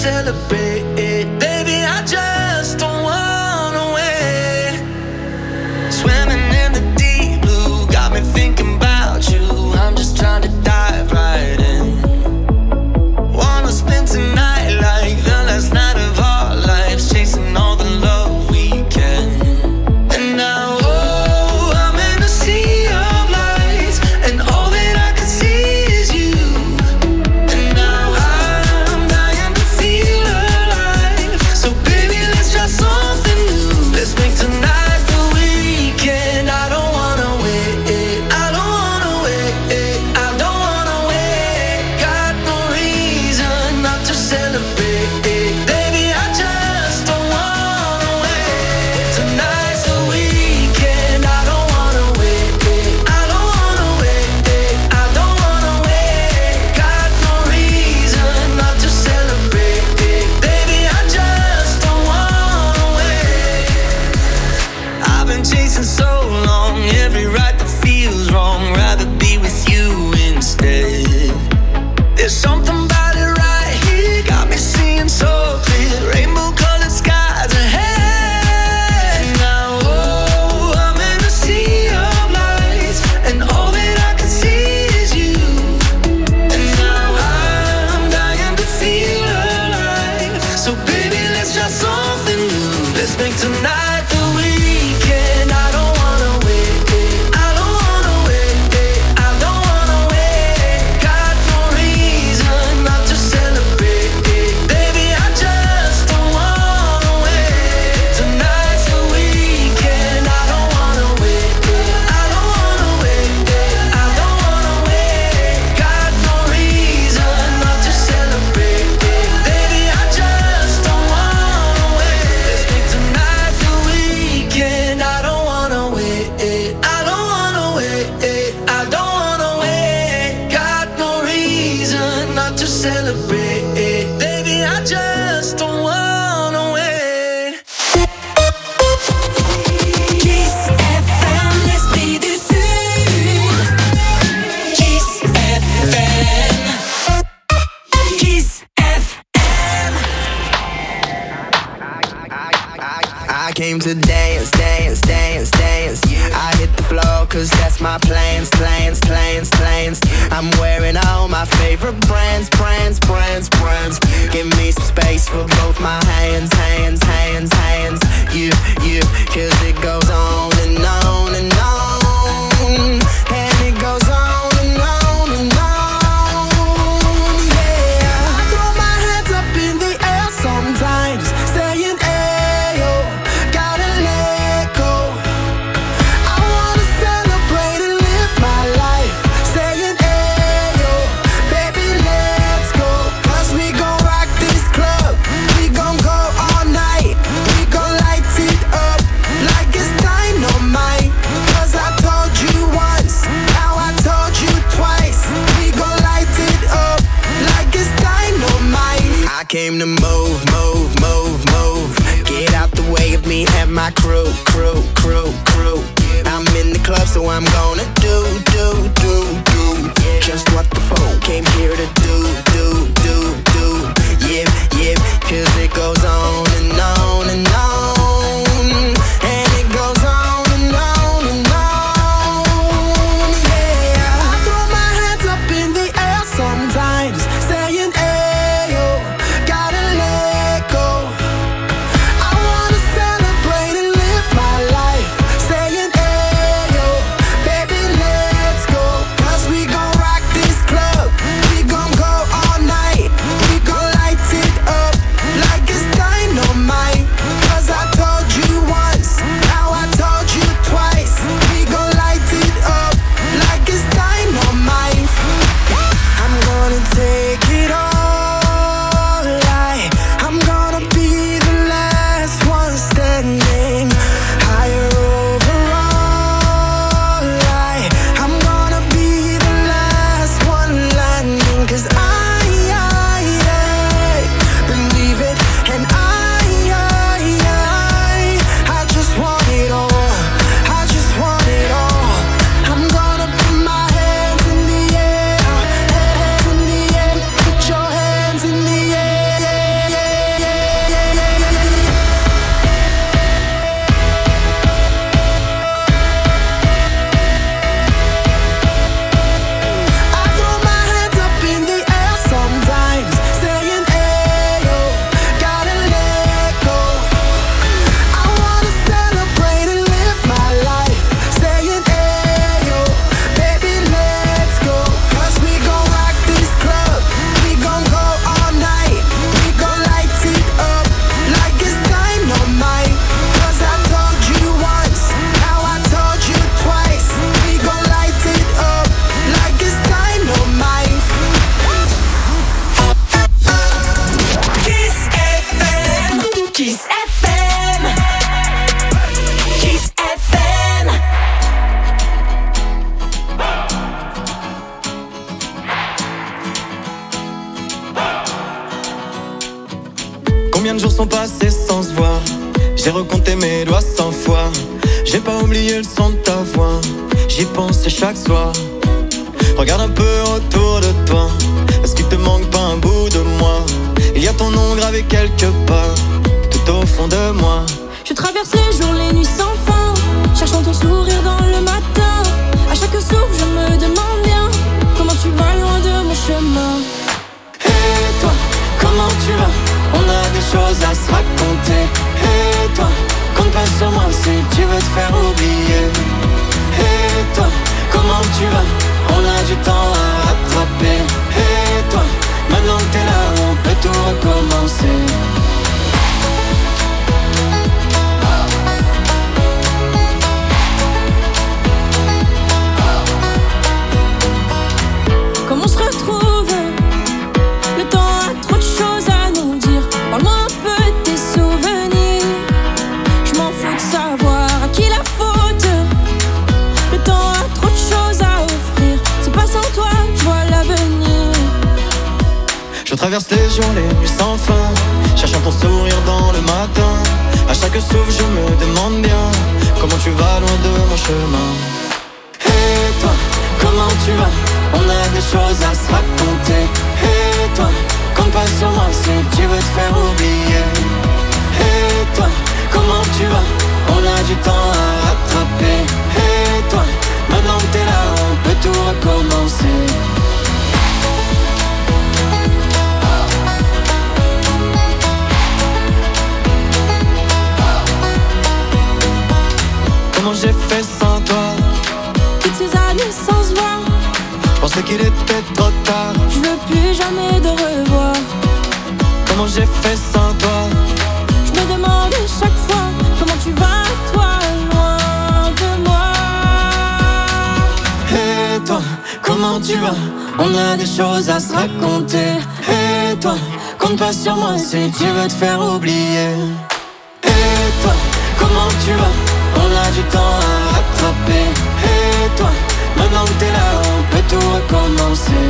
celebrate. Baby, I just don't wanna wait. Swimming in the deep blue, got me thinking about you. I'm just trying to dive right in. Wanna spend tonight like the last night of our lives, chasing all the love we can. And now, oh, I'm in a sea of lights, and all that I can see is you. And now I'm dying to feel alive. So baby, let's try something new. Let's make tonight the weekend. I don't wanna wait. I don't wanna wait. I don't wanna wait. Got no reason not to celebrate. Baby, I just don't wanna wait. Tonight's the weekend. I don't wanna wait. I don't wanna wait. I don't wanna wait. Got no reason not to celebrate. Baby, I just don't wanna wait. I've been chasing so long, every right that feels wrong. Rather be with you instead. There's something about it right here, got me seeing so clear. Rainbow colored skies ahead. Now, oh, I'm in a sea of lights, and all that I can see is you. And now I'm dying to feel alive. So baby, let's try something new. Let's make tonight the weekend. I don't wanna wait. I don't wanna wait. I don't wanna wait. Got no reason not to celebrate. Baby, I just don't wanna wait. Tonight's the weekend. I don't wanna wait. I don't wanna wait. I don't wanna wait. Got no reason not to celebrate. Baby, I just don't wanna wait. Let's make tonight the weekend. I don't wanna wait. I don't wanna wait. I don't wanna wait. Got no reason not to celebrate. Baby, I just don't wanna wait. Kiss FM, l'esprit du Sud. Kiss FM. Kiss FM. I came to dance, dance, dance, dance. I hit the floor cause that's my plans, plans, plans, plans. I'm wearing all my favorite brands, brands, brands, brands. Give me some space for both my hands, hands, hands, hands. You, cause it goes on and on and on. And it goes on and on and on. Yeah, I throw my hands up in the air sometimes, saying, ayo, gotta let go. I wanna celebrate and live my life, saying, ayo, baby, let's go. Cause we gon' rock this club, we gon' go all night. We gon' light it up like it's dynamite. Cause I told you once, now I told you twice. We gon' light it up like it's dynamite. I came to move, move, move, move. Get out the way of me and my crew, crew, crew, crew. I'm in the club, so I'm gonna do just what the folk came here to do. Yeah, cause it goes on and on and on. And it goes on and on and on. Yeah, I throw my hands up in the air sometimes, saying, ayo, gotta let go. I wanna celebrate and live my life. Combien de jours sont passés sans se voir? J'ai recompté mes doigts 100 fois. J'ai pas oublié le son de ta voix. J'y pensais chaque soir. Regarde un peu autour de toi. Est-ce qu'il te manque pas un bout de moi? Il y a ton nom gravé quelque part, tout au fond de moi. Je traverse les jours, les nuits sans fin, cherchant ton sourire dans le matin. À chaque souffle je me demande bien comment tu vas loin de mon chemin. Et toi, comment tu vas? On a des choses à se raconter. Et toi, compte pas sur moi si tu veux te faire oublier. Et toi, comment tu vas? On a du temps à rattraper. Et toi, maintenant que t'es là, on peut tout recommencer. Comment on se retrouve? Le temps a trop de choses à nous dire. Parle-moi un peu de tes souvenirs. Je m'en fous de savoir à qui la faute. Le temps a trop de choses à offrir. C'est pas sans toi, je vois l'avenir. Je traverse les jours, les nuits sans fin, cherchant ton sourire dans le matin. À chaque souffle je me demande bien comment tu vas loin de mon chemin. Et toi, comment tu vas? On a des choses à se raconter. Et toi, compte pas sur moi si tu veux te faire oublier. Et toi, comment tu vas? On a du temps à rattraper. Et toi, maintenant que t'es là, on peut tout recommencer. Comment j'ai fait sans toi? Toutes ces années sans se voir, je pensais qu'il était trop tard. je veux plus jamais de revoir. Comment j'ai fait sans toi? Je me demande chaque fois comment tu vas, toi, loin de moi. Et toi, comment tu vas? On a des choses à se raconter. Et toi, compte pas sur moi si tu veux te faire oublier. Et toi, comment tu vas? On a du temps à rattraper. Et toi, maintenant que t'es là, on peut tout recommencer.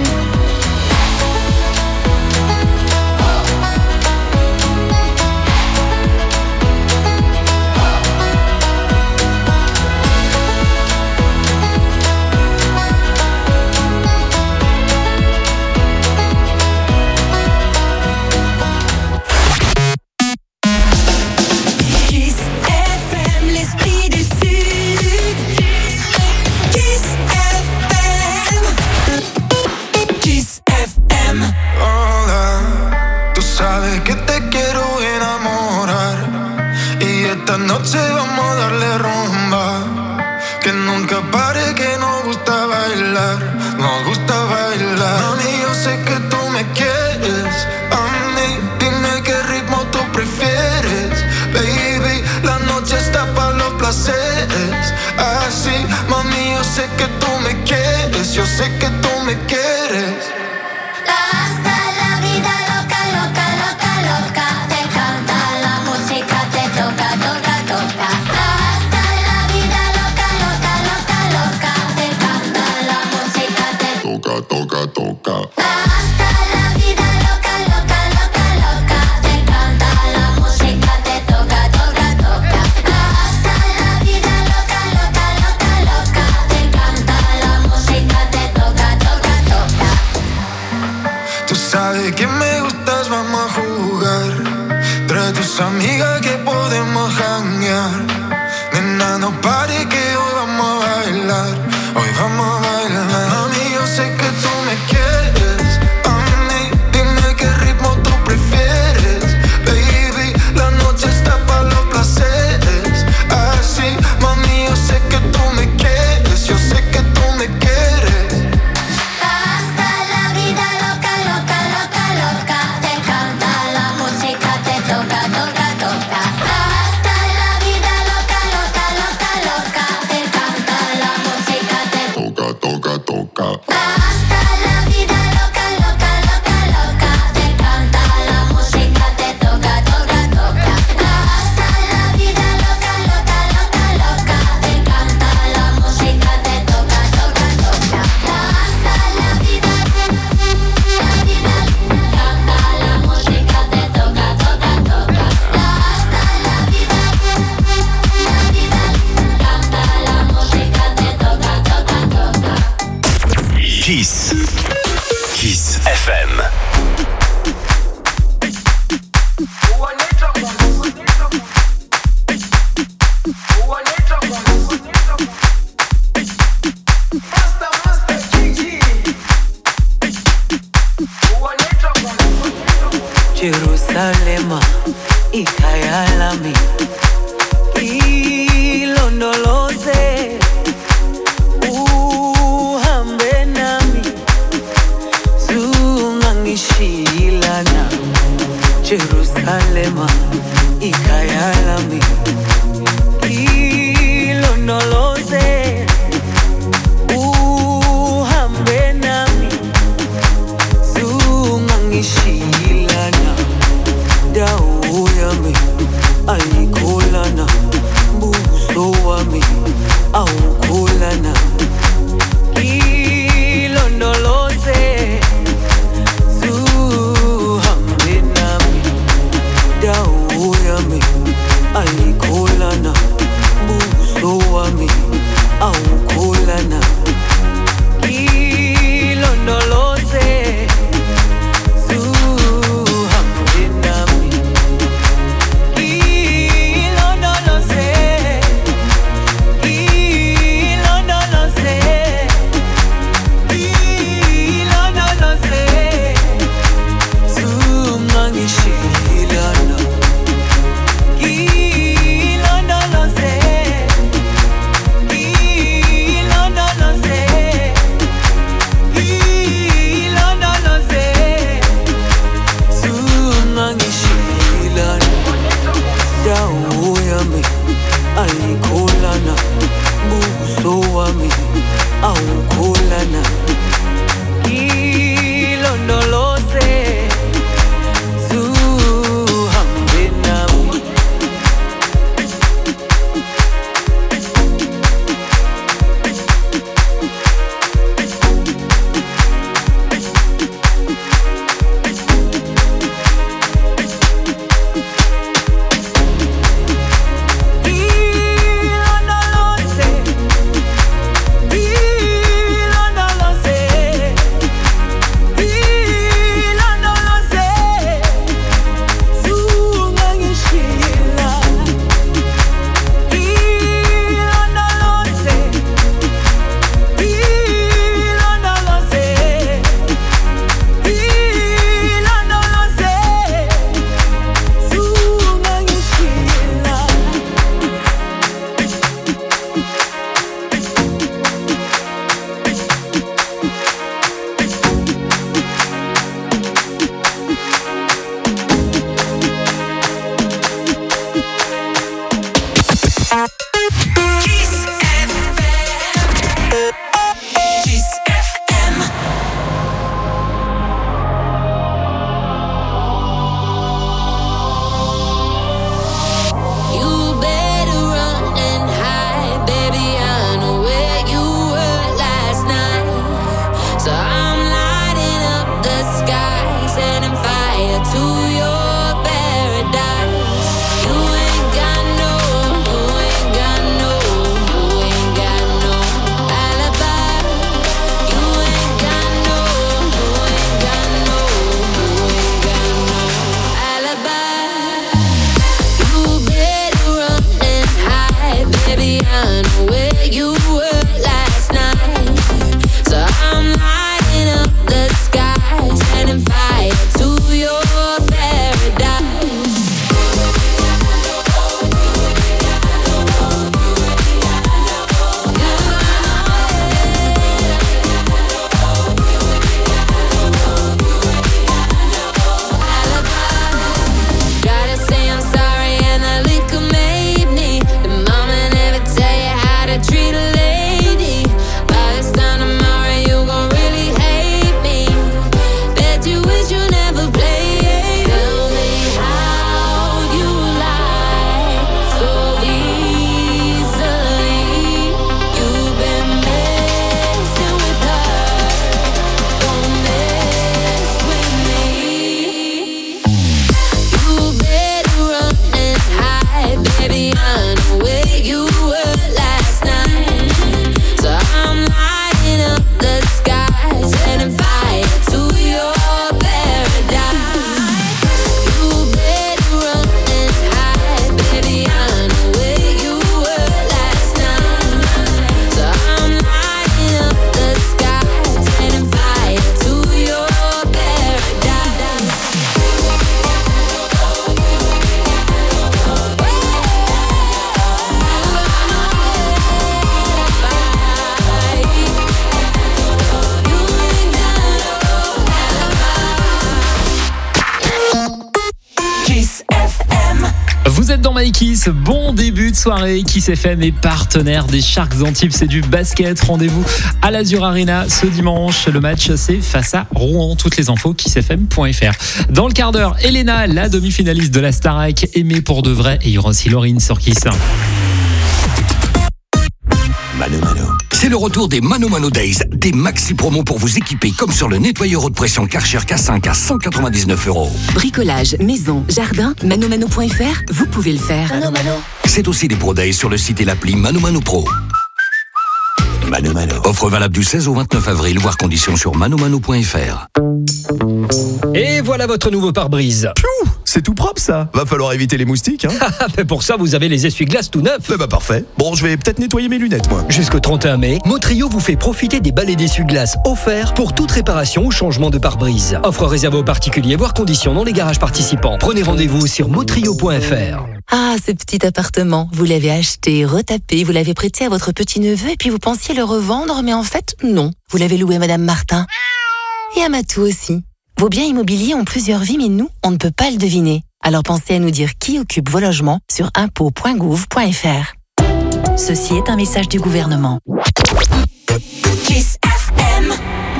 Kiss FM, l'esprit du Sud. Kiss FM. Kiss FM. Hola, tú sabes que te quiero enamorar y esta noche vamos a darle rumba. Que nunca pare, que nos gusta bailar, nos gusta bailar. Mami, yo sé que tú me quieres a mí, dime qué ritmo tú prefieres. Baby, la noche está para los placeres. Así, mami, yo sé que tú me quieres, yo sé que tú me quieres. Hasta la vida loca, loca, loca, loca. Te encanta la música, te toca, toca, toca. Hasta la vida loca, loca, loca, loca. Te encanta la música, te Toca, toca, toca. hasta la vida loca, loca, loca, loca. Te encanta la música, te toca, toca, toca. Hasta la vida loca, loca, loca, loca. Te encanta la música, te toca, toca, toca. Tú sabes que me gustas, vamos a jugar. Trae tus amigas que podemos janguear. Nena, no pare que hoy vamos a bailar. Hoy vamos a bailar. Mami, yo sé que tú me quieres a mí, dime qué ritmo tú prefieres. Baby, la noche está para los placeres. Así, mami, yo sé que tú me quieres, yo sé que tú me quieres. Hasta la vida loca, loca, loca, loca. Te encanta la música, te toca, toca, toca. Hasta la vida loca, loca, loca, loca. Te encanta la música, te Toca, Kiss FM. Jerusalema ikayalami ilondoloze uhambe nami zungangishilana. Jerusalema ikayalami ilondoloze uhambe nami zungangishilana. Dawo yami ayikholana, buso wami awukholana. Ilondoloze zuhambe nami. Dawo yami ayikholana. êtes dans My Kiss, bon début de soirée. Kiss FM est partenaire des Sharks Antibes, c'est du basket. Rendez-vous à l'Azur Arena ce dimanche. Le match, c'est face à Rouen. Toutes les infos, kissfm.fr. Dans le quart d'heure, Elena, la demi-finaliste de la Starac, aimée pour de vrai. Et il y aura aussi Laurine sur Kiss. Mano Mano. C'est le retour des Mano Mano Days, des maxi promos pour vous équiper comme sur le nettoyeur haute pression Karcher K5 à 199 €. Bricolage, maison, jardin, manomano.fr, vous pouvez le faire. Mano Mano. C'est aussi des Pro Days sur le site et l'appli Mano Mano Pro. Mano Mano. Offre valable du 16 au 29 avril, voire conditions sur manomano.fr. Et voilà votre nouveau pare-brise. Piou, c'est tout propre ça. Va falloir éviter les moustiques, hein. Pour ça, vous avez les essuie-glaces tout neufs. Bah parfait. Bon, je vais peut-être nettoyer mes lunettes, moi. Jusqu'au 31 mai, Motrio vous fait profiter des balais d'essuie-glaces offerts pour toute réparation ou changement de pare-brise. Offre réservée aux particuliers, voire conditions dans les garages participants. Prenez rendez-vous sur motrio.fr. Ah, ce petit appartement, vous l'avez acheté, retapé, vous l'avez prêté à votre petit-neveu et puis vous pensiez le revendre, mais en fait, non. Vous l'avez loué à Madame Martin. Et à Matou aussi. Vos biens immobiliers ont plusieurs vies, mais nous, on ne peut pas le deviner. Alors pensez à nous dire qui occupe vos logements sur impôts.gouv.fr. Ceci est un message du gouvernement. Kiss FM.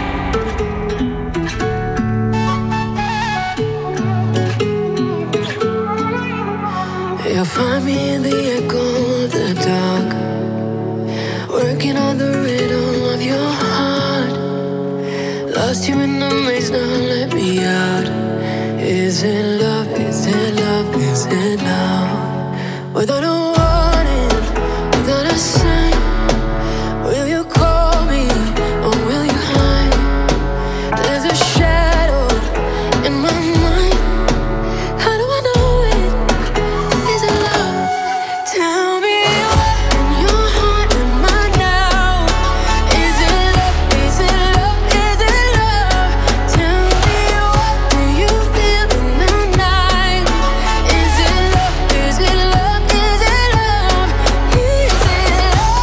You'll find me in the echo of the dark, working on the rhythm of your heart. Lost you in the maze, now let me out. Is it love, is it love, is it love? Without a warning, without a sign, will you call me or will you hide? There's a shadow in my mind. How do I know it? Is it love? Tell me what in your heart am I now? Is it love? Is it love? Is it love? Tell me what do you feel in the night? Is it love? Is it love? Is it love? Is it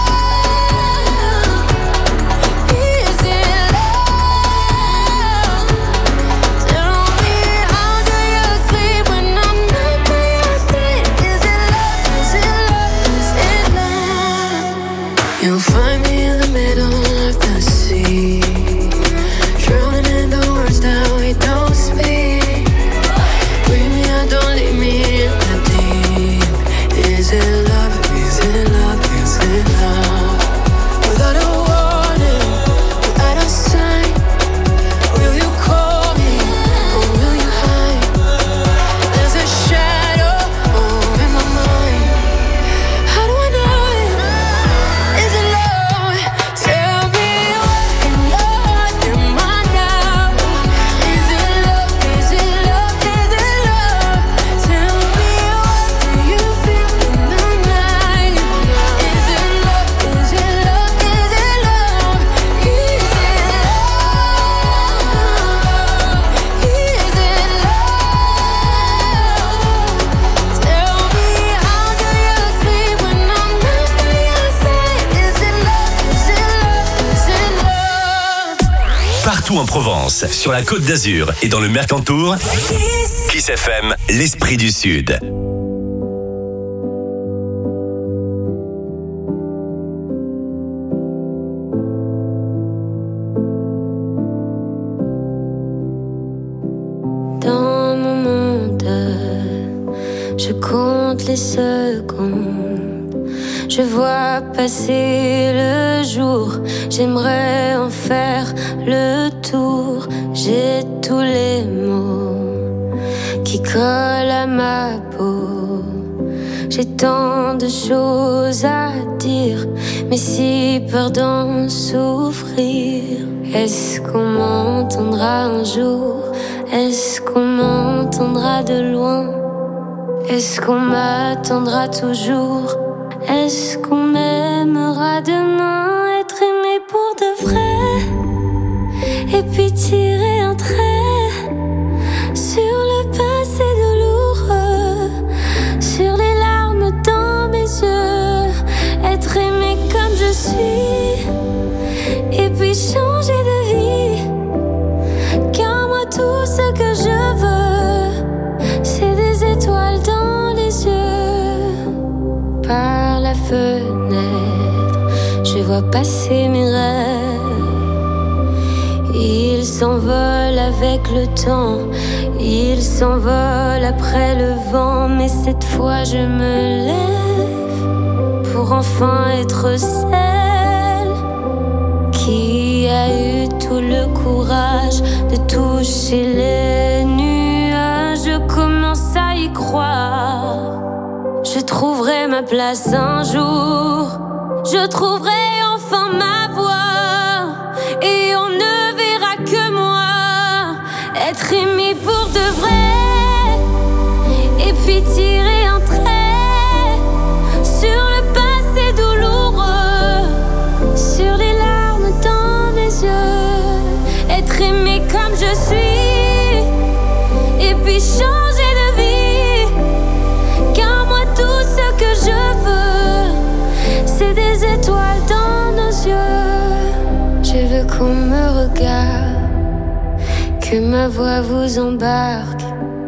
love? Is it love? Tell me how do you sleep when I'm not by your side? Is it love? Is it love? Is it love? You'll find me in the middle of the sea, drowning in the words that we don't speak. Bring me out, don't leave me in the deep. Is it love? Is it love? Is it love? Without a warning, without a sign, will you call me or will you hide? There's a shadow in my mind. How do I know it? Is it love? Tell me what in your heart am I now? Is it love? Is it love? Is it love? Tell me what do you feel in the night? Is it love? Is it love? Is it love? Is it love? Is it love? Tell me how do you sleep when I'm not by your side? Is it love? Is it love? Is it love? Partout en Provence, sur la Côte d'Azur et dans le Mercantour, Kiss FM, l'esprit du Sud. Dans mon monde, je compte les secondes. Je vois passer le jour. J'aimerais en faire le tour. J'ai tous les mots qui collent à ma peau. J'ai tant de choses à dire, mais si peur d'en souffrir. Est-ce qu'on m'entendra un jour? Est-ce qu'on m'entendra de loin? Est-ce qu'on m'attendra toujours? Est-ce qu'on m'aimera demain? Être aimé pour de vrai, et puis tirer un trait sur le passé douloureux, sur les larmes dans mes yeux. Être aimé comme je suis, et puis changer de vie. Car moi tout ce que je veux, c'est des étoiles dans les yeux. vois passer mes rêves. Ils s'envolent avec le temps, ils s'envolent après le vent. Mais cette fois je me lève pour enfin être celle qui a eu tout le courage de toucher les nuages. Je commence à y croire. Je trouverai ma place un jour. Je trouverai enfin ma voie. Et on ne verra que moi être aimé pour de vrai. Et puis tirer un trait sur le passé douloureux, sur les larmes dans les yeux. Être aimé comme je suis. Et puis changer de vie. Car moi tout ce que je veux, c'est des étoiles dans nos yeux. Je veux qu'on me regarde, que ma voix vous embarque.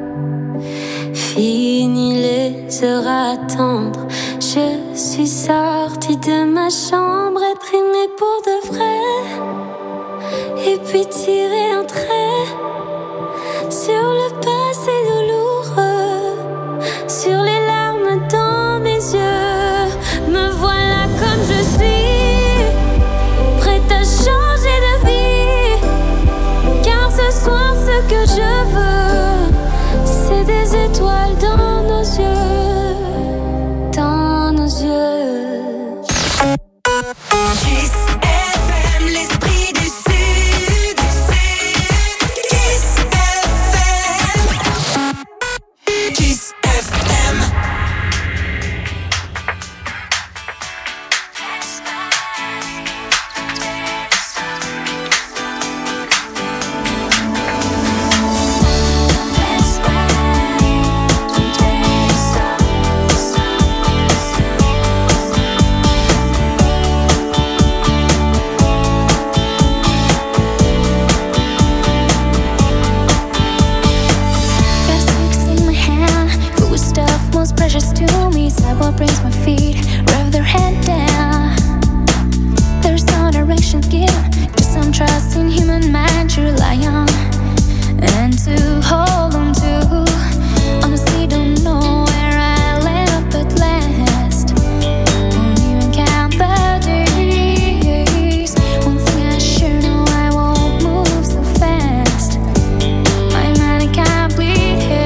Fini les heures à attendre. Je suis sortie de ma chambre, être aimée pour de vrai. Et puis tirer un trait sur le passé douloureux, sur les larmes dans mes yeux. Me voilà comme je suis, prête à changer de vie. Car ce soir ce que je veux, c'est des étoiles dans nos yeux, dans nos yeux. Kiss FM, l'esprit du Sud. Kiss FM. Kiss FM. Most precious to me, sidewalk brings my feet, rev their head down. There's no direction given, just some trust in human mind to rely on and to hold on to. Honestly, don't know where I land up at last. Won't even count the days. One thing I sure know, I won't move so fast. My mind can't bleed here.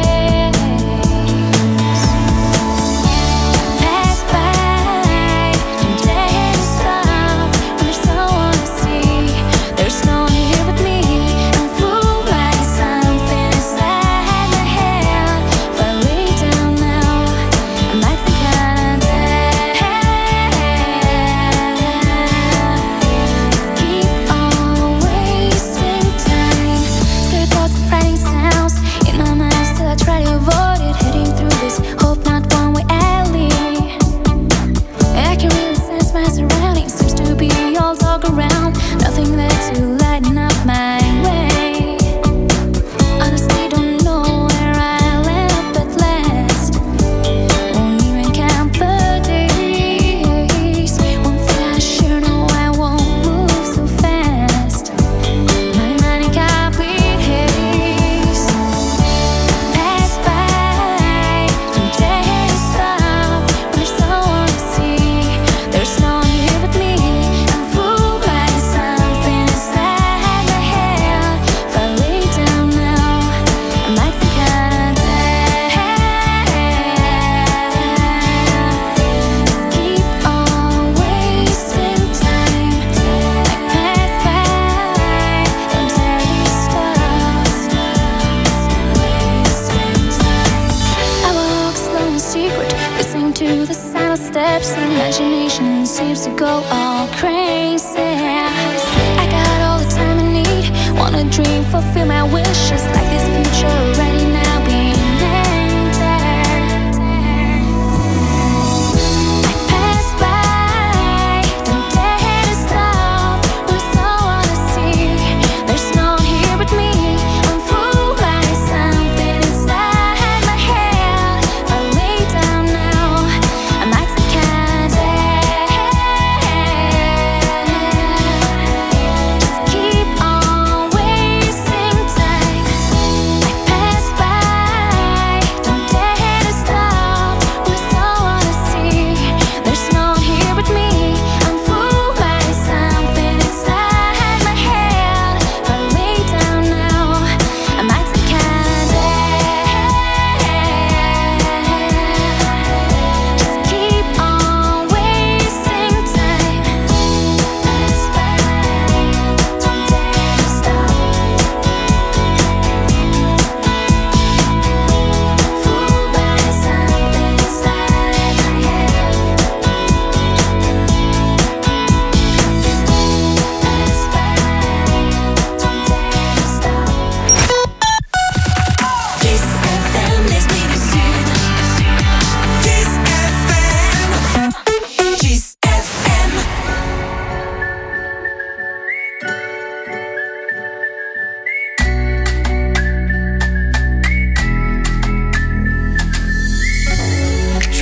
Imagination seems to go all crazy. I got all the time I need. Wanna dream, fulfill my wishes. Like this future already now being entered. I pass by, don't dare to stop. We're so on the sea. There's no one here but me. I'm fooled by something inside my head. If I lay down now, I might take candy.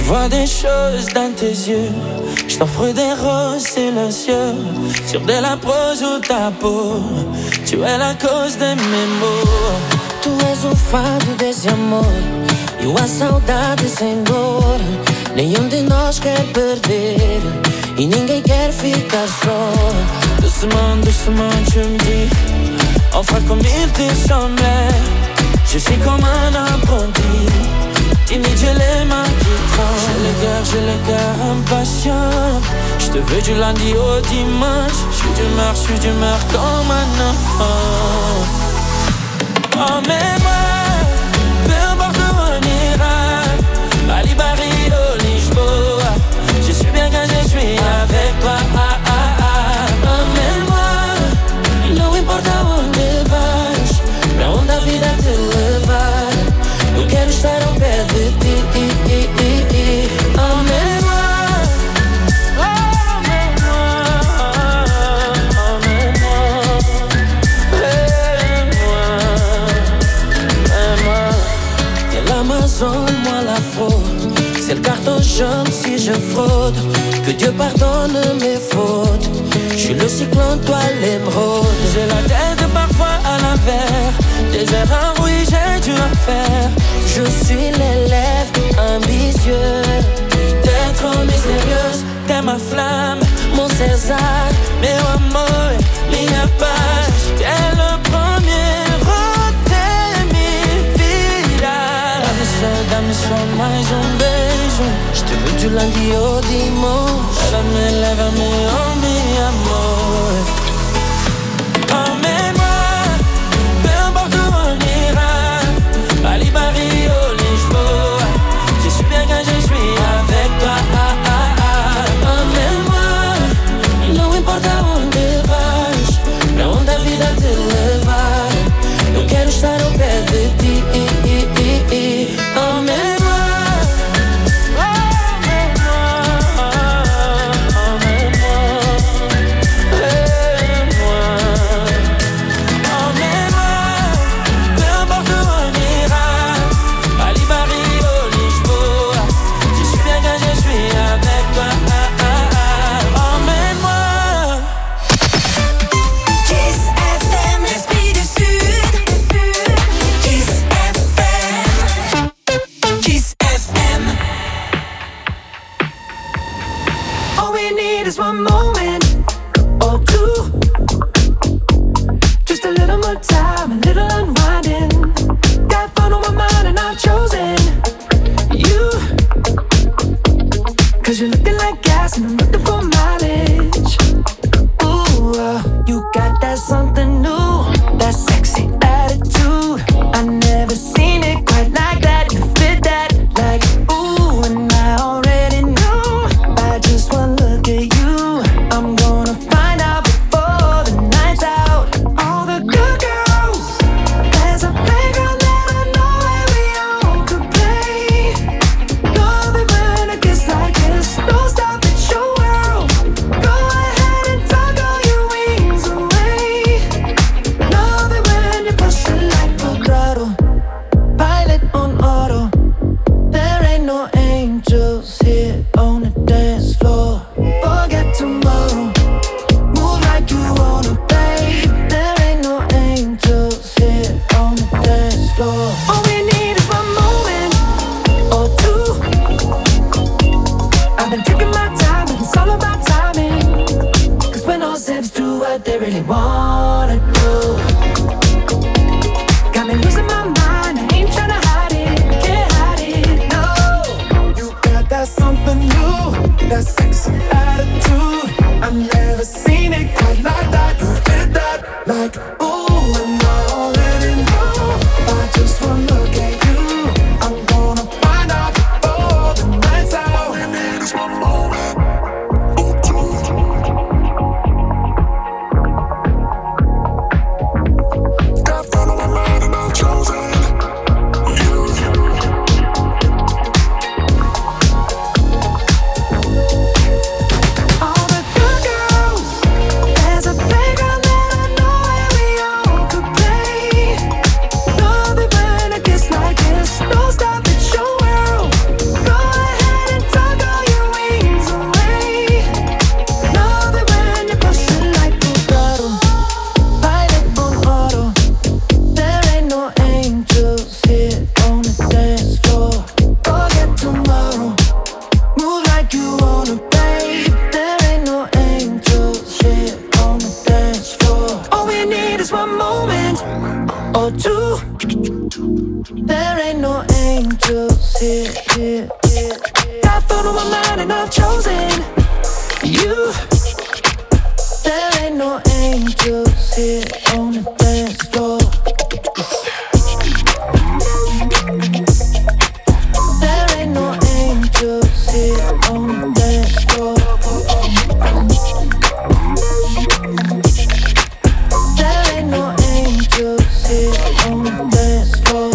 vois des choses dans tes yeux. Je t'offre des roses silencieux sur de la prose ou ta peau. Tu es la cause de mes maux. Tu és o fado desse amor e a saudade sem dor. Nenhum de nós quer perder e ninguém quer ficar só. Doucement, doucement tu me dis, enfin comme il te semblait. Je suis comme un apprenti, timide j'ai les mains qui tremblent. J'ai le cœur impatient. Je te veux du lundi au dimanche. Je suis d'humeur comme un enfant. Emmène-moi, peu importe où on ira, Bali, Barrio, Lisboa. Je suis bien quand je suis avec toi. Emmène-moi, não importa onde vais, pra onde a vida te levar. Eu quero estar ao pé de ti. Emmène-moi. Moi la fraude, c'est le carton jaune si je fraude. Que Dieu pardonne mes fautes. Je suis le cyclone, toi l'émeraude. J'ai la tête parfois à l'envers. Des erreurs, oui, j'ai dû en faire. Je suis l'élève ambitieux. T'es trop mystérieuse, t'es ma flamme, mon César, meu amor, minha paz. T'es le premier. Dá-me só mais beijo. Je te veux du lundi au dimanche. Lève-me, oh mi amor. Emmène-moi, peu importe où on ira, Bali, Barrio, Lisboa. Je suis bien quand je suis avec toi. Emmène-moi, não importa onde vais, pra onde a vida te levar. Eu quero estar ao pé de ti. Just one moment or two, just a little more time, a little unwinding. Got fun on my mind and I've chosen you, 'cause you're looking like gas and I'm looking for mileage. Ooh, you got that something new, that sexy attitude. I never seen it quite like that. You fit that like ooh, and I already knew by just one look at you. I'm gonna find out before the night's out. All the good girls no two. There ain't no angels here. I thought on my mind and I've chosen you. There ain't no angels here on the dance floor. There ain't no angels here on the dance floor. There ain't no angels here on the dance floor.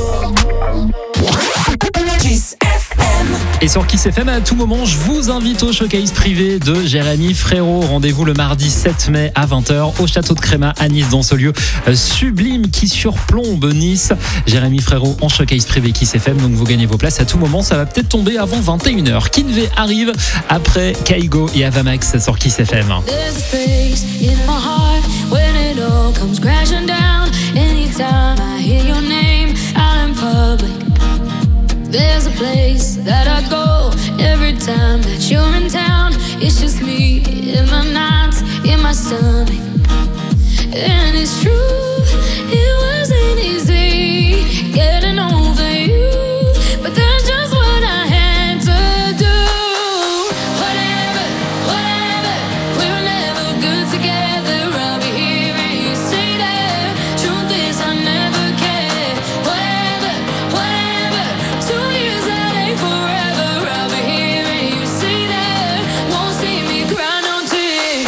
Kiss FM. Et sur Kiss FM, à tout moment, je vous invite au showcase privé de Jérémy Frérot. Rendez-vous le mardi 7 mai à 20h au Château de Crémat à Nice, dans ce lieu sublime qui surplombe Nice. Jérémy Frérot en showcase privé Kiss FM, donc vous gagnez vos places à tout moment. Ça va peut-être tomber avant 21h. Kinvey arrive après Kaigo et Avamax sur Kiss FM. There's a space in my heart when it all comes crashing down. Anytime I hear your name out in public, there's a place that I go every time that you're in town. It's just me in my nights, in my stomach. And it's true, it wasn't easy getting over you, but that's just what I had to do. Whatever, we were never good together. I'll be here and you stay there. Truth is I never cared. Whatever, 2 years that ain't forever. I'll be here and you stay there. Won't see me cry no tears.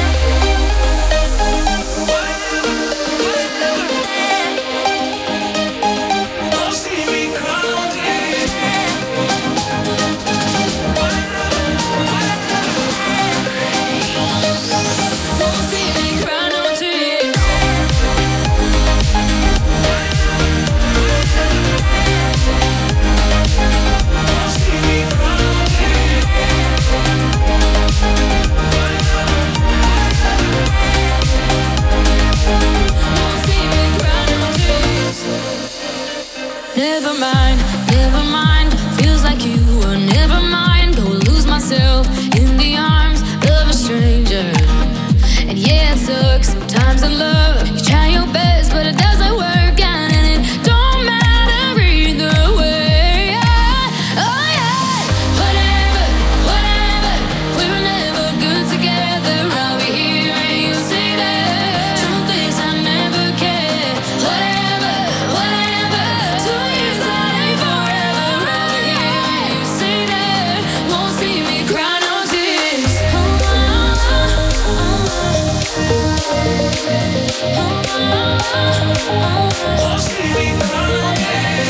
Won't see me cry no tears. Won't see me cry no tears. Never mind, feels like you were never mine. Go lose myself in the arms of a stranger. And yeah, it sucks sometimes in love. You try your best, but it doesn't work out, and it don't matter either way. Oh yeah, whatever, we were never good together. I'll be here and you stay there. Truth is I never cared. Whatever, 2 years that ain't forever. I'll be here and you stay there. Won't see me cry no tears. Won't see me cry no tears.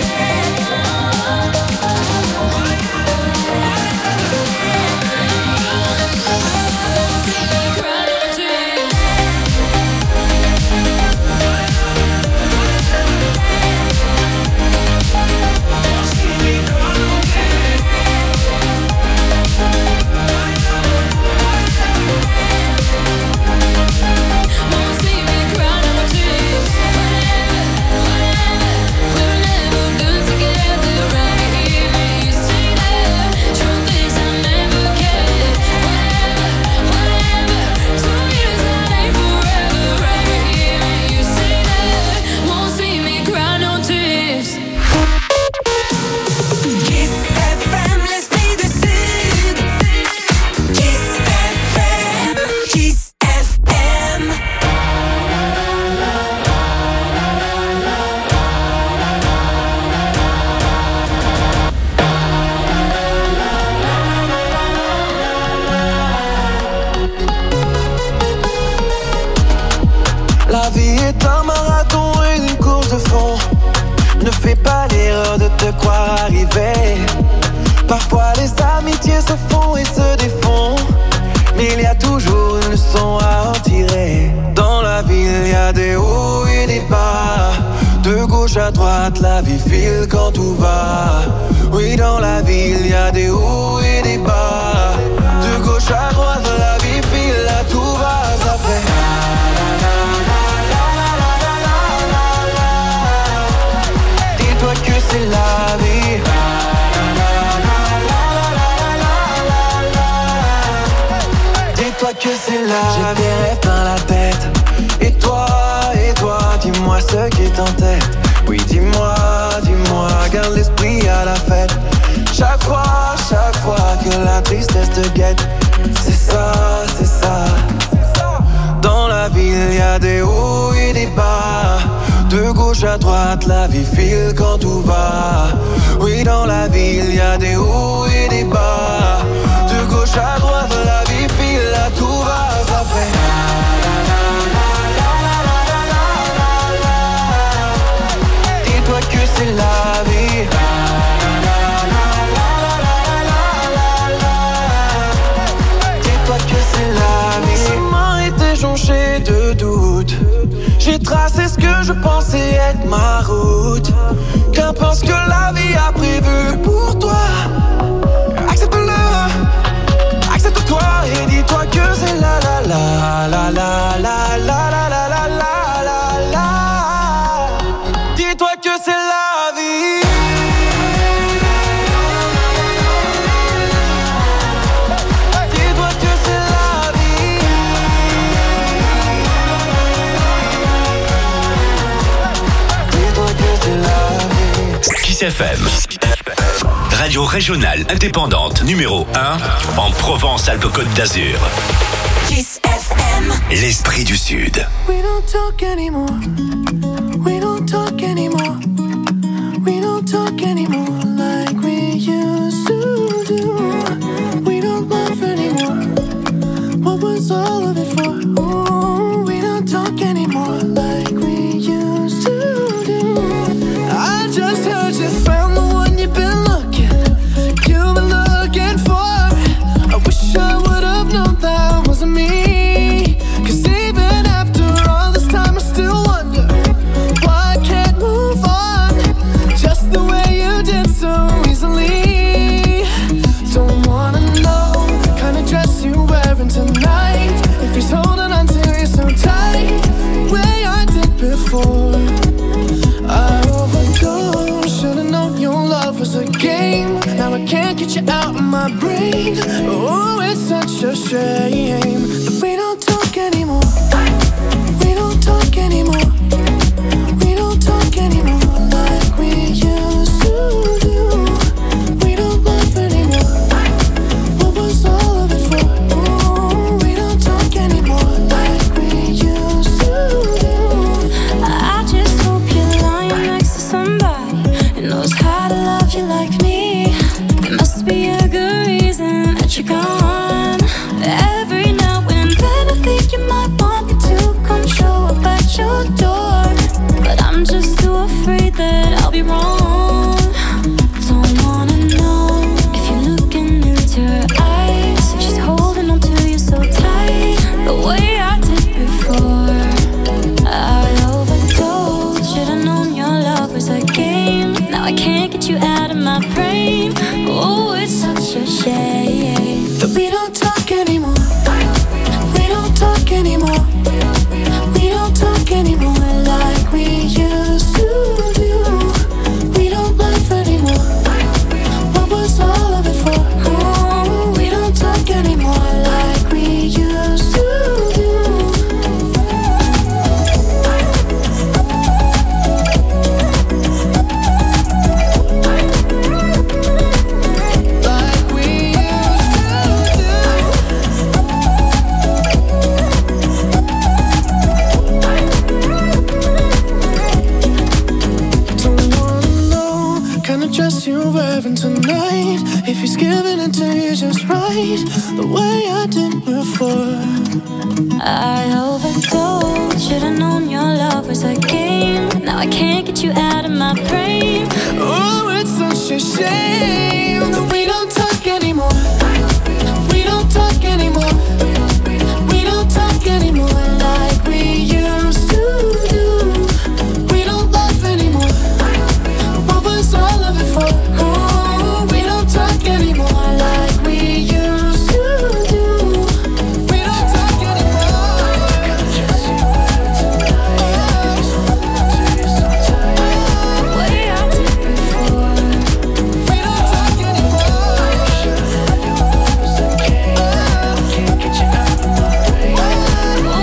La vie est un marathon et une course de fond. Ne fais pas l'erreur de te croire arrivé. Parfois les amitiés se font et se défont, mais il y a toujours une leçon à en tirer. Dans la ville il y a des hauts et des bas. De gauche à droite la vie file quand tout va. Oui, dans la ville il y a des hauts et des bas. De gauche à droite la vie file, là tout va. Ça fait dis-toi que c'est la vie. Dis-toi que c'est la vie. J'ai des rêves dans la tête. Et toi, dis-moi ce qui reste en tête. Oui, dis-moi, dis-moi, garde l'esprit à la fête. Chaque fois que la tristesse te guette. C'est ça, c'est ça. Dans la ville, y a des hauts et des bas. De gauche à droite, la vie file quand tout va. Oui, dans la ville, y a des hauts et des bas. De gauche à droite, la vie file, là tout va. Ça fait dis-toi que c'est la vie. Dis-toi que c'est la vie. Mes chemins étaient jonchés de doutes. J'ai tracé ce que je pensais être ma route. Qu'importe ce que la vie a prévu pour toi. Accepte-le, accepte-toi et dis-toi que c'est la la la la la la la la la la la la. Dis-toi que c'est la vie. Dis-toi que c'est la vie. Dis-toi que c'est la vie. Kiss FM. Radio régionale indépendante numéro 1 en Provence-Alpes-Côte d'Azur. Kiss FM. L'esprit du Sud. We don't talk anymore. We don't talk anymore. We don't talk anymore like we used to do. We don't laugh anymore. What was all of it for? Ooh, we don't talk anymore like we used to do. I just heard you found the one you've been looking for. I wish I would have known that wasn't me. 'Cause even after all this time I still wonder why I can't move on just the way you did so easily. Don't wanna know the kind of dress you're wearing tonight. If he's holding on to you so tight, the way I did before. I overdosed, should've known your love was a game. Now I can't get you out of my brain. Oh, it's such a shame that we don't talk anymore. We don't talk anymore. We don't talk anymore like we used to do. We don't laugh anymore. What was all of it for? Ooh, we don't talk anymore like we used to do. I just hope you're lying next to somebody who knows how to love you like me. There must be a good reason that you're gone. Every now and then I think you might want me to come show up at your door, but I'm just too afraid that I'll be wrong. Don't wanna know if you're looking into her eyes, if she's holding on to you so tight, the way I did before. I overdosed, should've known your love was a game. Now I can't get you out of my brain. Oh, it's such a shame that we don't talk anymore. We don't talk anymore. We don't talk anymore like we used to do. We don't laugh anymore. What was all of it for? Oh, we don't talk anymore like we used to do. Like we used to do. Don't wanna know kind of dress you're wearing tonight. If he's giving it to you just right, the way I did before. I overdosed, should've known your love was a game. Now I can't get you out of my brain. Oh, it's such a shame that we don't talk anymore. We don't talk anymore. We don't talk anymore like we used to do. We don't laugh anymore. What was all of it for? Oh, we don't talk anymore like we used to do. We don't talk anymore. The way I did before. We don't talk anymore.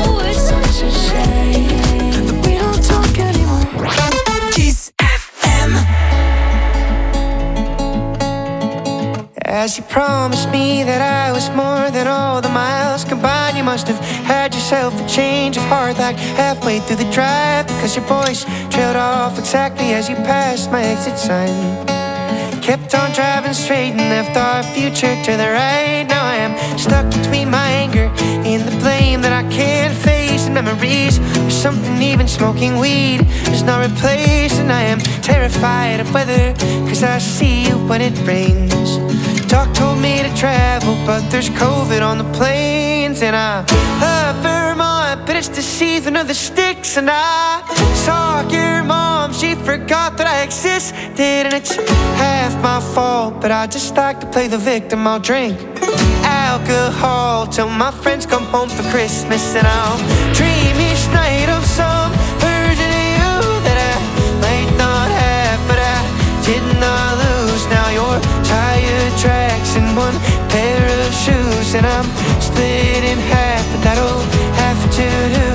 as you promised me that I was more than all the miles combined. You must have had yourself a change of heart like halfway through the drive, because your voice trailed off exactly as you passed my exit sign. Kept on driving straight and left our future to the right. Now I am stuck between my anger and the blame that I can't face, and memories of something even smoking weed is not replaced. And I am terrified of weather, cause I see you when it rains. Doc told me to travel, but there's COVID on the planes. And I love Vermont, but it's the season of the sticks. And I saw your mom, she forgot that I existed. And it's half my fault, but I just like to play the victim. I'll drink alcohol till my friends come home for Christmas. And I'll dream each night of some version of you that I might not have, but I did not lose. Now you're tired tracks and one pair of shoes, and I'm split in half, but that'll have to do.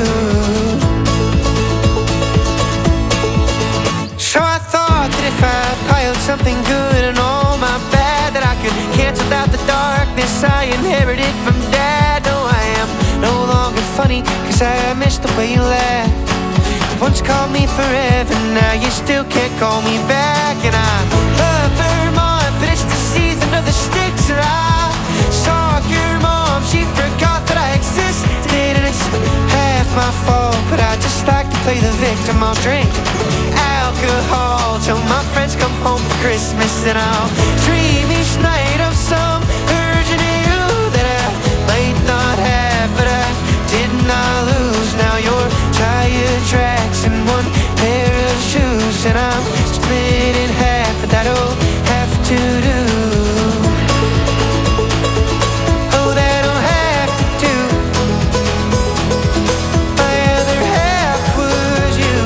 So I thought that if I piled something good and all my bad, that I could cancel out the darkness I inherited from Dad. No, I am no longer funny, cause I miss the way you laugh. You once called me forever, now you still can't call me back. And I love Vermont, but it's the season of the sticks. And I saw your mom, she forgot that I existed. And it's half my fault, but I just like to play the victim. I'll drink alcohol till my friends come home for Christmas. And I'll dream each night of some version of you that I might not have, but I did not lose. Now you're tired tracks and one pair of shoes, and I'm split in half, but that'll have to do. Oh, that'll have to do. My other half was you.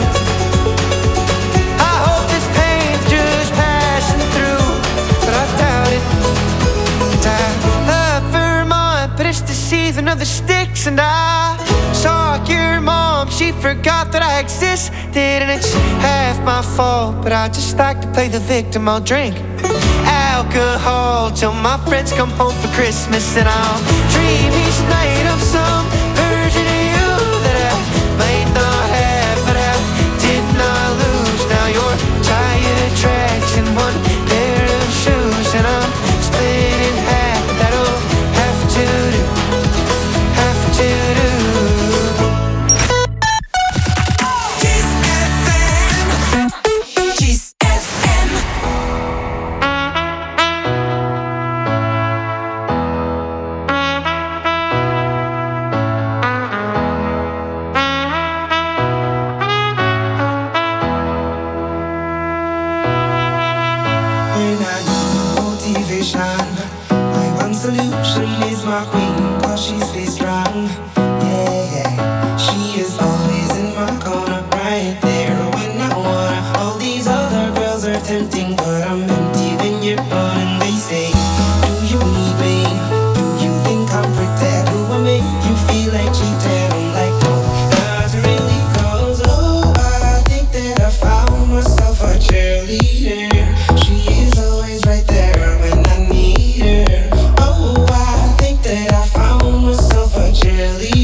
I hope this pain's just passing through, but I doubt it. And I love Vermont, but it's the season of the sticks. And I saw your mom, she forgot that I existed. And it's half my fault, but I just like to play the victim. I'll drink alcohol till my friends come home for Christmas. And I'll dream each night of some version of you that I might not have, but I did not lose. Now you're tired tracks and one pair of shoes, and I'm split in half, but that'll have to do. Have to do. Kiss FM. When I need motivation, my one solution is my queen, cause she stays strong. Yeah, yeah. She is always in my corner, right there when I wanna. All these other girls are tempting, but I'm empty when you're gone. And they say, do you need me? Do you think I'm pretty? Do I make you feel like cheating? I'm like, no, not really, cause oh, I think that I found myself a cheerleader. She is always right there when I need her. Oh, I think that I found myself a cheerleader.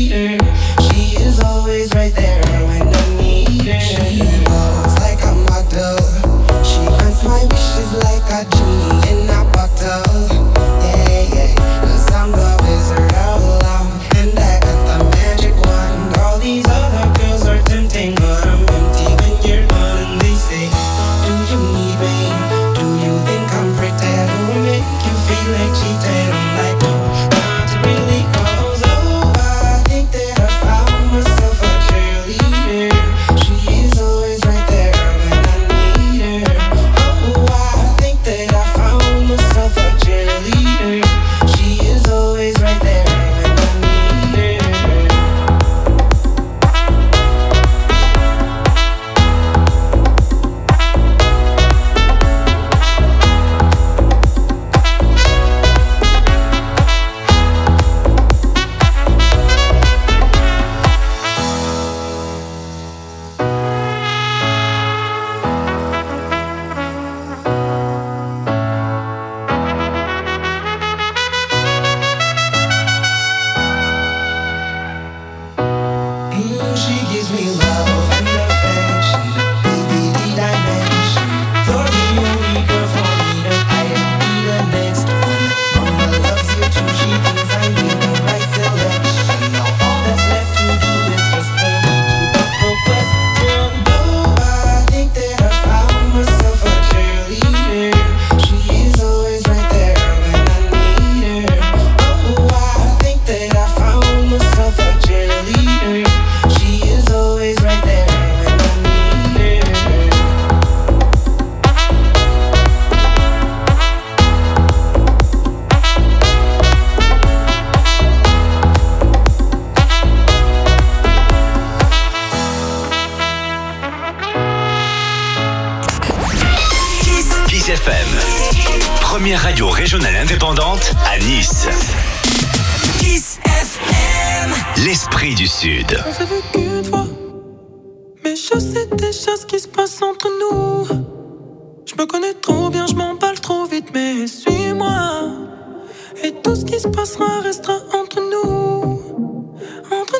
Kiss FM. Première radio régionale indépendante à Nice. Kiss FM. L'esprit du Sud. On s'est vu qu'une fois, mais je sais déjà ce qui se passe entre nous. Je me connais trop bien, je m'emballe trop vite, mais suis-moi. Et tout ce qui se passera restera entre nous. Entre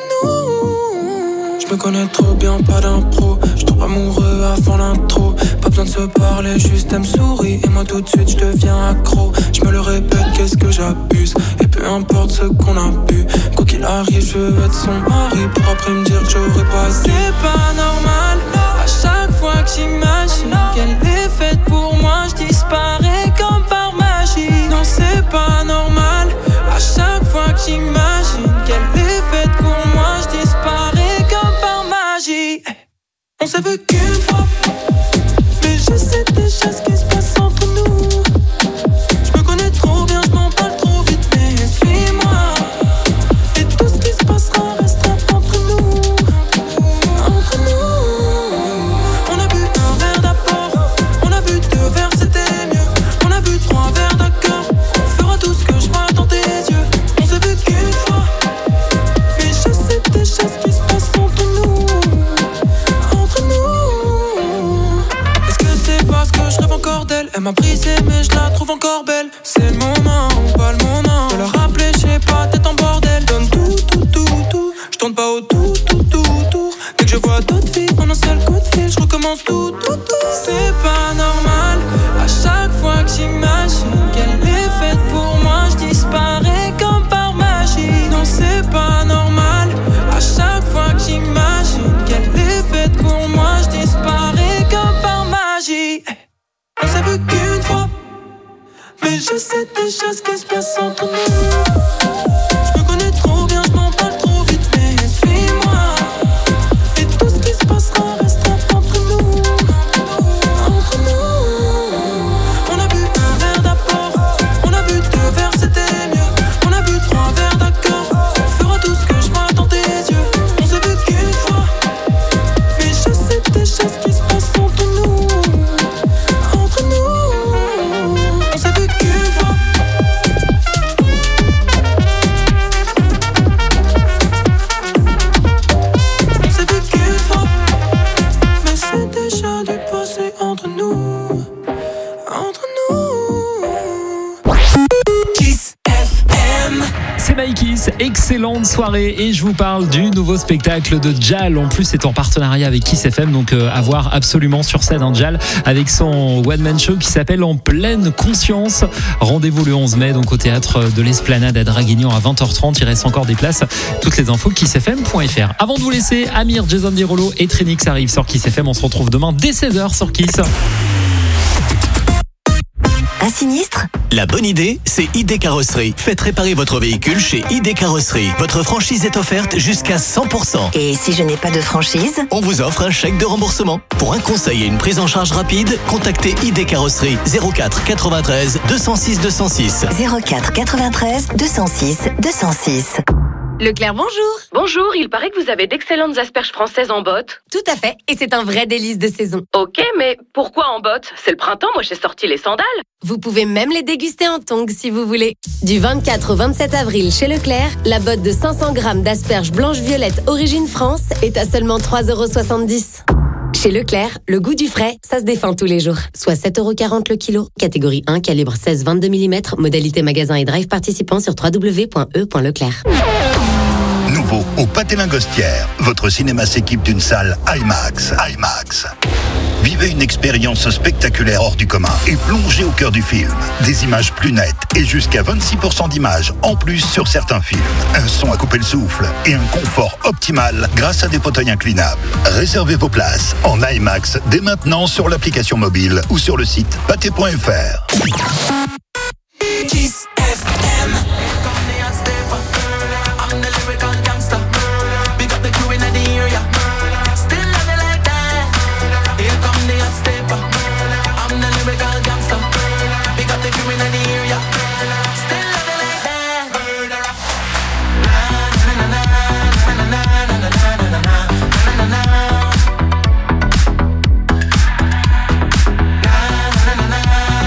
nous. Je me connais trop bien, pas d'impro. Je tombe amoureux avant l'intro. Pas besoin de se parler, juste elle me sourit. Et moi tout de suite je deviens accro. Je me le répète, qu'est-ce que j'abuse. Et peu importe ce qu'on a bu, quoi qu'il arrive, je veux être son mari. Pour après me dire que j'aurais pas. C'est pas normal. À chaque fois que j'imagine qu'elle est faite pour moi, je disparais comme par magie. Non, c'est pas normal. À chaque fois que j'imagine qu'elle est faite pour moi, je disparais comme par magie. On s'est vu qu'une fois, mais je sais déjà ce qui se passe entre nous. Je me connais trop bien, je m'emballe trop vite, mais suis-moi. Et tout ce qui se passera restera entre nous. Entre nous. On a bu un verre d'apport, on a bu 2 verres, c'était mieux. On a bu 3 verres, d'accord. On fera tout ce que je vois dans tes yeux. On s'est vu qu'une fois, mais je sais déjà ce qui se passe entre nous. Entre nous. Est-ce que c'est parce que je rêve encore d'elle? Elle m'a brisé mais je la trouve encore belle. C'est le moment ou pas le moment de la rappeler, je sais pas, t'es en bordel. Donne tout, tout, tout, tout. Je tourne pas au tout, tout, tout, tout. Dès que je vois d'autres filles en un seul coup de fil, je recommence tout, tout, tout. C'est pas normal. À chaque fois que j'imagine qu'elle est faite pour moi, je disparais comme par magie. Non, c'est pas normal. À chaque fois que j'imagine qu'elle est faite pour moi, je disparais comme par magie. On s'est vu qu'une fois, mais je sais déjà ce qui se passe entre nous. Je me connais trop bien, je m'emballe trop vite, mais suis-moi. Et tout ce qui se passera restera entre nous. Entre nous. On a bu un verre d'apport, on a bu 2 verres, c'était mieux. On a bu 3 verres, d'accord. On fera tout ce que je vois dans tes yeux. On s'est vu qu'une fois, mais je sais déjà ce qui se passe entre nous. Entre nous. On s'est vu qu'une fois. On s'est vu qu'une fois, mais c'est déjà du passé entre nous. Entre nous. Kiss FM. C'est Maïkis, excellente soirée et je vous parle du nouveau spectacle de Jal. En plus, c'est en partenariat avec Kiss FM, donc à voir absolument sur scène, Jal, avec son one-man show qui s'appelle En pleine conscience. Rendez-vous le 11 mai, donc au théâtre de l'Esplanade à Draguignan à 20h30. Il reste encore des places. Toutes les infos kissfm.fr. Avant de vous laisser, Amir, Jason Derulo et Trinix arrivent sur Kiss FM. On se retrouve demain dès 16h sur Kiss. Un sinistre? La bonne idée, c'est ID Carrosserie. Faites réparer votre véhicule chez ID Carrosserie. Votre franchise est offerte jusqu'à 100%. Et si je n'ai pas de franchise? On vous offre un chèque de remboursement. Pour un conseil et une prise en charge rapide, contactez ID Carrosserie 04 93 206 206. 04 93 206 206. Leclerc, bonjour. Bonjour, il paraît que vous avez d'excellentes asperges françaises en botte. Tout à fait, et c'est un vrai délice de saison. Ok, mais pourquoi en botte? C'est le printemps, moi j'ai sorti les sandales. Vous pouvez même les déguster en tongs si vous voulez. Du 24 au 27 avril chez Leclerc, la botte de 500 grammes d'asperges blanches-violettes origine France est à seulement 3,70 €. Chez Leclerc, le goût du frais, ça se défend tous les jours. Soit 7,40 € le kilo. Catégorie 1, calibre 16-22 mm. Modalité magasin et drive participant sur www.e.leclerc. Nouveau au Pâté Lingostière, votre cinéma s'équipe d'une salle IMAX. Vivez une expérience spectaculaire hors du commun et plongez au cœur du film. Des images plus nettes et jusqu'à 26% d'images en plus sur certains films. Un son à couper le souffle et un confort optimal grâce à des fauteuils inclinables. Réservez vos places en IMAX dès maintenant sur l'application mobile ou sur le site pâté.fr. Kiss FM. I'm the lyrical gangster. Big up the crew in the area. Still love it like that. Here come the hot stepper. I'm the lyrical gangster. Big up the crew in the area. Still love it like that. Na na na na na na na na na na na na na.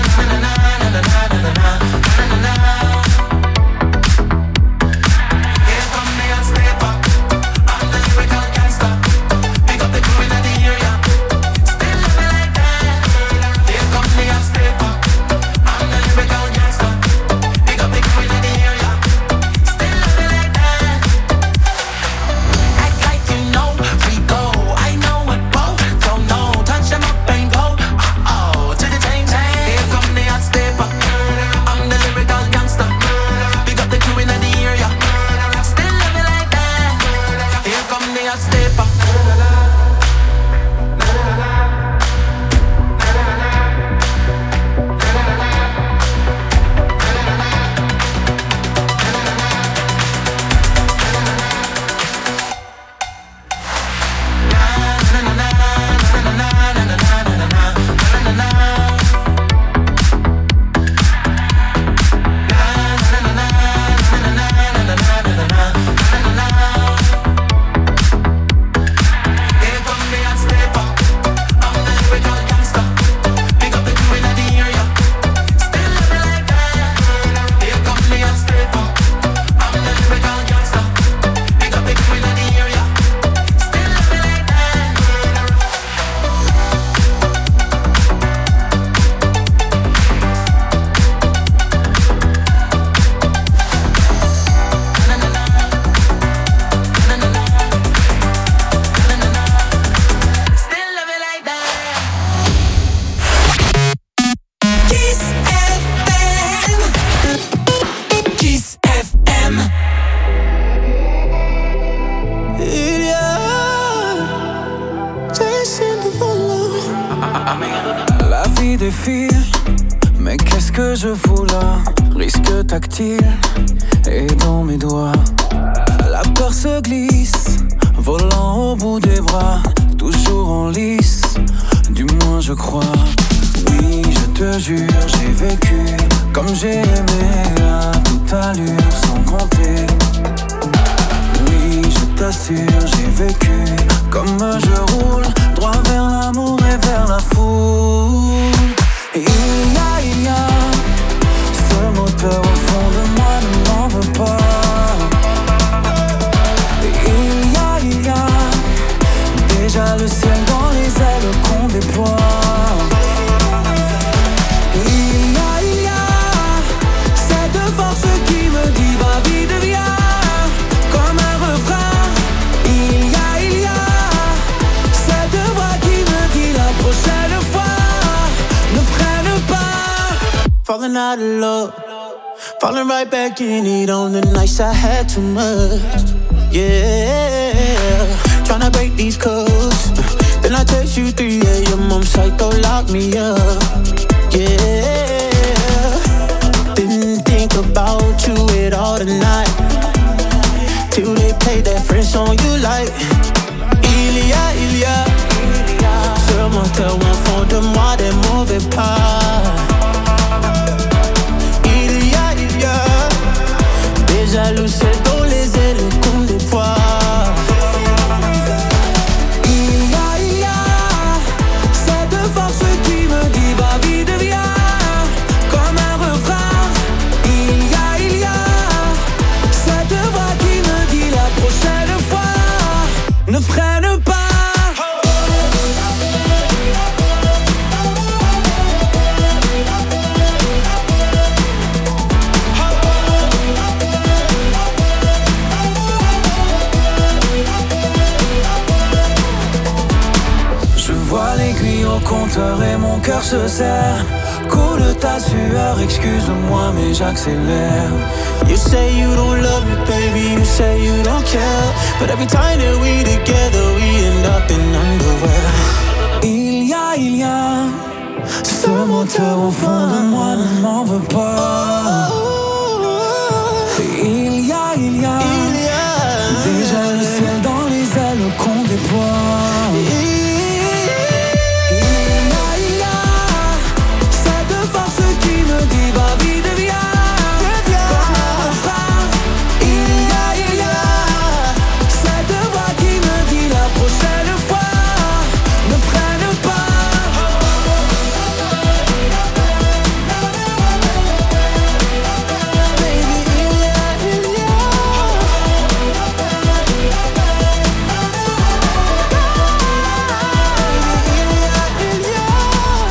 La vie défile, mais qu'est-ce que je fous là? Risque tactile et dans mes doigts. La peur se glisse, volant au bout des bras, toujours en lice, du moins je crois. Oui, je te jure, j'ai vécu comme j'ai aimé à toute allure, sans compter. Oui, je t'assure, j'ai vécu comme je roule, droit vers l'amour et vers la foule. Et il y a ce moteur au fond de moi, ne m'en veux pas. Et il y a déjà le ciel dans les ailes qu'on déploie. Il y a cette force qui me dit va vite viens, comme un refrain. Il y a cette voix qui me dit la prochaine fois ne freine pas. Falling out of love, falling right back in it on the nights I had too much. Yeah, tryna break these codes. Then I text you 3 a.m. I'm psycho, lock me up. Yeah, didn't think about you at all tonight, till they played that French song you like. Il y a ce moteur au fond de moi, des mauvais pas. Il y a déjà le ciel dans les ailes qu'on déploie. Il y a cette force qui me dit va vite viens, comme un refrain. Il y a cette voix qui me dit la prochaine fois ne freine pas. Au compteur et mon cœur se serre. Coule ta sueur, excuse-moi mais j'accélère. You say you don't love me, baby, you say you don't care, but every time that we together, we end up in underwear. Il y a ce moteur au fond de moi, ne m'en veux pas.